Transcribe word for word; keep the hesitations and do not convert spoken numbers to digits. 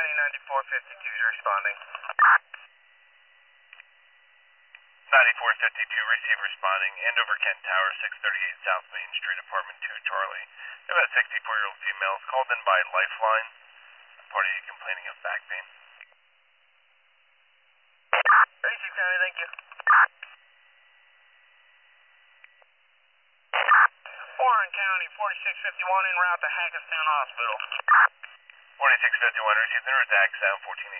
County ninety-four fifty-two is responding. ninety-four fifty-two, receive responding. Andover Kent Tower, six thirty-eight South Main Street, apartment two, Charlie. About sixty-four-year-old females called in by Lifeline. Party complaining of back pain. thirty-two County, thank you. Warren County, forty-six fifty-one, en route to Hackettstown Hospital. forty-six fifty-one, received the attack, sound fourteen